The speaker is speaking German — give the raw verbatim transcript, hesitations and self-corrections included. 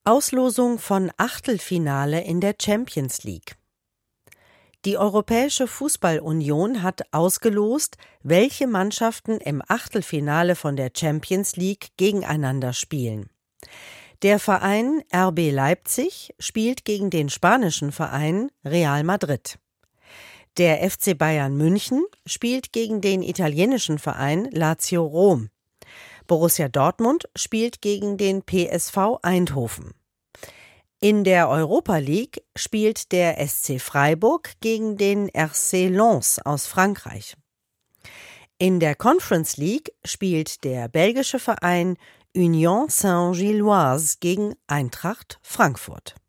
Auslosung von Achtelfinale in der Champions League. Die Europäische Fußball-Union hat ausgelost, welche Mannschaften im Achtelfinale von der Champions League gegeneinander spielen. Der Verein R B Leipzig spielt gegen den spanischen Verein Real Madrid. Der F C Bayern München spielt gegen den italienischen Verein Lazio Rom. Borussia Dortmund spielt gegen den P S V Eindhoven. In der Europa League spielt der S C Freiburg gegen den R C Lens aus Frankreich. In der Conference League spielt der belgische Verein Union Saint-Gilloise gegen Eintracht Frankfurt.